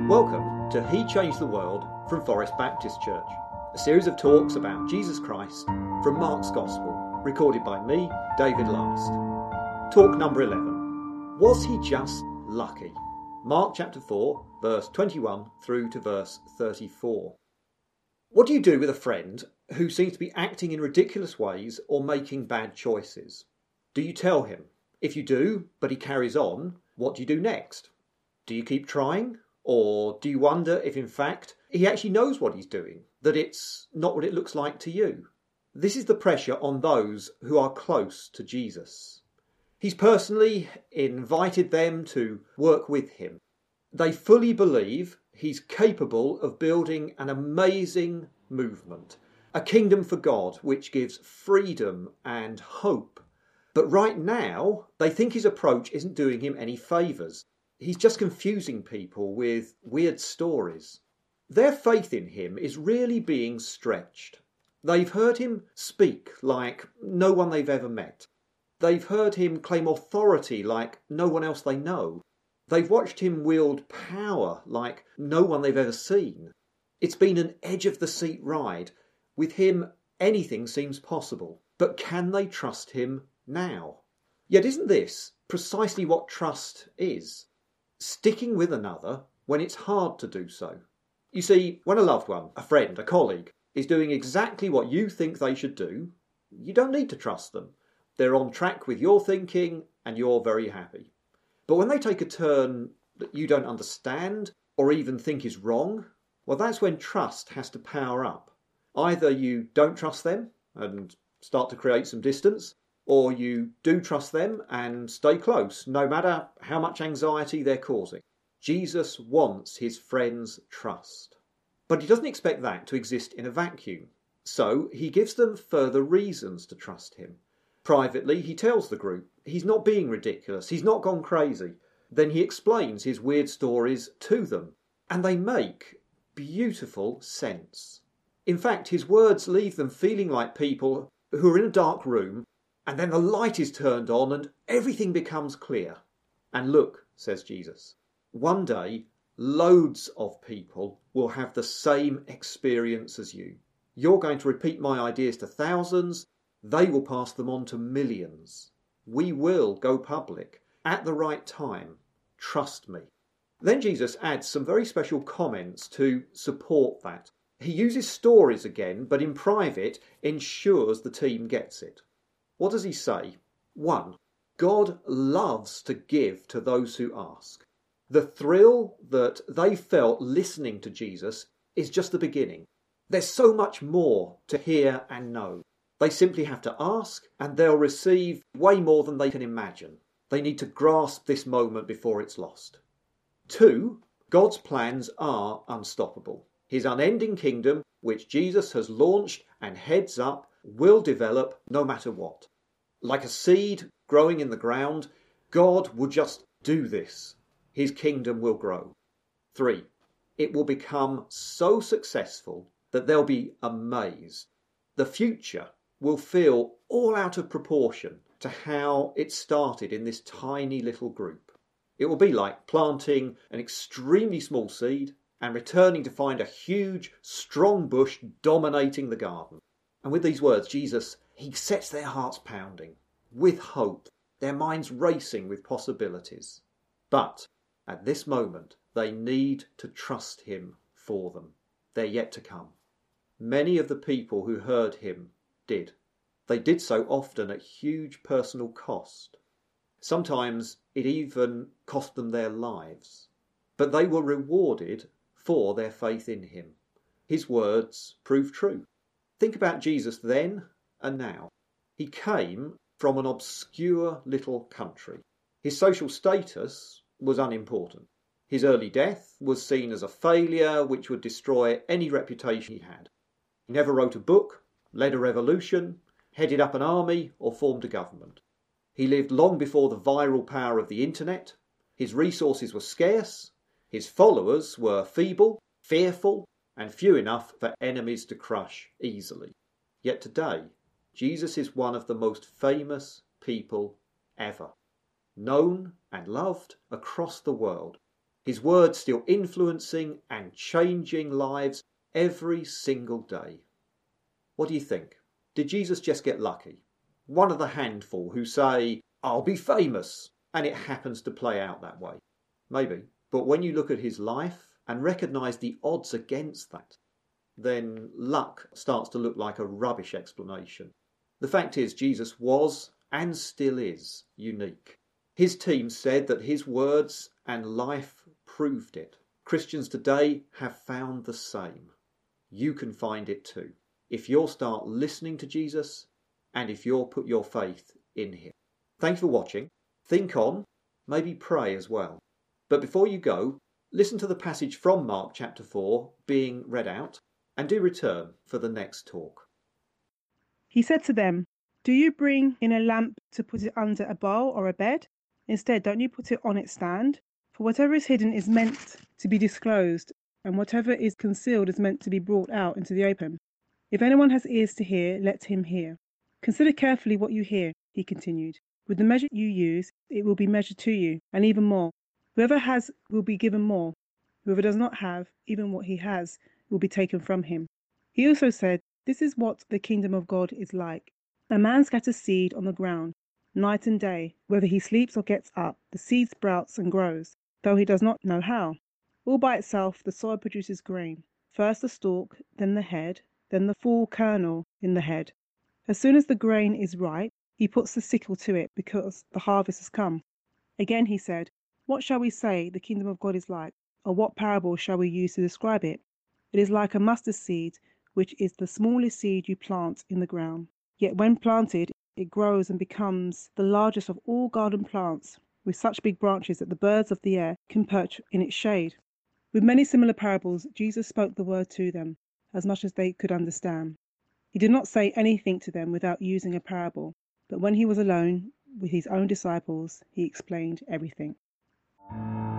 Welcome to He Changed the World from Forest Baptist Church, a series of talks about Jesus Christ from Mark's Gospel, recorded by me, David Last. Talk number 11. Was he just lucky? Mark chapter 4, verse 21 through to verse 34. What do you do with a friend who seems to be acting in ridiculous ways or making bad choices? Do you tell him? If you do, but he carries on, what do you do next? Do you keep trying? Or do you wonder if in fact he actually knows what he's doing, that it's not what it looks like to you? This is the pressure on those who are close to Jesus. He's personally invited them to work with him. They fully believe he's capable of building an amazing movement, a kingdom for God which gives freedom and hope. But right now, they think his approach isn't doing him any favours. He's just confusing people with weird stories. Their faith in him is really being stretched. They've heard him speak like no one they've ever met. They've heard him claim authority like no one else they know. They've watched him wield power like no one they've ever seen. It's been an edge-of-the-seat ride. With him, anything seems possible. But can they trust him now? Yet isn't this precisely what trust is? Sticking with another when it's hard to do so. You see, when a loved one, a friend, a colleague, is doing exactly what you think they should do, you don't need to trust them. They're on track with your thinking and you're very happy. But when they take a turn that you don't understand or even think is wrong, well, that's when trust has to power up. Either you don't trust them and start to create some distance, or you do trust them and stay close, no matter how much anxiety they're causing. Jesus wants his friends' trust. But he doesn't expect that to exist in a vacuum. So he gives them further reasons to trust him. Privately, he tells the group he's not being ridiculous, he's not gone crazy. Then he explains his weird stories to them. And they make beautiful sense. In fact, his words leave them feeling like people who are in a dark room, and then the light is turned on and everything becomes clear. And look, says Jesus, one day loads of people will have the same experience as you. You're going to repeat my ideas to thousands. They will pass them on to millions. We will go public at the right time. Trust me. Then Jesus adds some very special comments to support that. He uses stories again, but in private ensures the team gets it. What does he say? 1. God loves to give to those who ask. The thrill that they felt listening to Jesus is just the beginning. There's so much more to hear and know. They simply have to ask and they'll receive way more than they can imagine. They need to grasp this moment before it's lost. 2. God's plans are unstoppable. His unending kingdom, which Jesus has launched and heads up, will develop no matter what. Like a seed growing in the ground, God will just do this. His kingdom will grow. 3. It will become so successful that they'll be amazed. The future will feel all out of proportion to how it started in this tiny little group. It will be like planting an extremely small seed and returning to find a huge, strong bush dominating the garden. And with these words, Jesus, he sets their hearts pounding with hope, their minds racing with possibilities. But at this moment, they need to trust him for them. They're yet to come. Many of the people who heard him did. They did so often at huge personal cost. Sometimes it even cost them their lives. But they were rewarded for their faith in him. His words prove true. Think about Jesus then and now. He came from an obscure little country. His social status was unimportant. His early death was seen as a failure which would destroy any reputation he had. He never wrote a book, led a revolution, headed up an army, or formed a government. He lived long before the viral power of the internet. His resources were scarce. His followers were feeble, fearful, and few enough for enemies to crush easily. Yet today, Jesus is one of the most famous people ever, known and loved across the world. His words still influencing and changing lives every single day. What do you think? Did Jesus just get lucky? One of the handful who say, "I'll be famous," and it happens to play out that way? Maybe. But when you look at his life and recognise the odds against that, then luck starts to look like a rubbish explanation. The fact is, Jesus was and still is unique. His team said that his words and life proved it. Christians today have found the same. You can find it too, if you'll start listening to Jesus and if you'll put your faith in him. Thanks for watching. Think on, maybe pray as well. But before you go, listen to the passage from Mark chapter 4 being read out, and do return for the next talk. He said to them, "Do you bring in a lamp to put it under a bowl or a bed? Instead, don't you put it on its stand? For whatever is hidden is meant to be disclosed, and whatever is concealed is meant to be brought out into the open. If anyone has ears to hear, let him hear. Consider carefully what you hear," he continued. "With the measure you use, it will be measured to you, and even more. Whoever has will be given more. Whoever does not have, even what he has, will be taken from him." He also said, "This is what the kingdom of God is like. A man scatters seed on the ground, night and day. Whether he sleeps or gets up, the seed sprouts and grows, though he does not know how. All by itself the soil produces grain, first the stalk, then the head, then the full kernel in the head. As soon as the grain is ripe, he puts the sickle to it, because the harvest has come." Again he said, "What shall we say the kingdom of God is like? Or what parable shall we use to describe it? It is like a mustard seed, which is the smallest seed you plant in the ground. Yet when planted, it grows and becomes the largest of all garden plants, with such big branches that the birds of the air can perch in its shade." With many similar parables, Jesus spoke the word to them, as much as they could understand. He did not say anything to them without using a parable, but when he was alone with his own disciples, he explained everything.